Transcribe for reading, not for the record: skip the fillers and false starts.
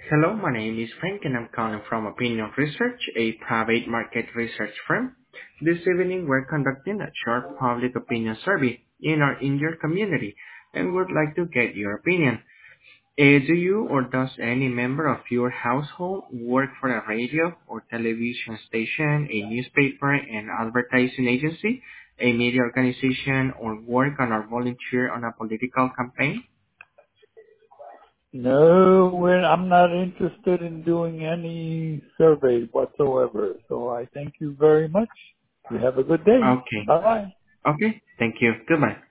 Hello, my name is Frank and I'm calling from Opinion Research, a private market research firm. This evening we're conducting a short public opinion survey in your community and would like to get your opinion. Do you or does any member of your household work for a radio or television station, a newspaper and advertising agency, a media organization, or work on or volunteer on a political campaign? No, I'm not interested in doing any survey whatsoever. So I thank you very much. You have a good day. Okay. Bye bye. Okay. Thank you. Goodbye.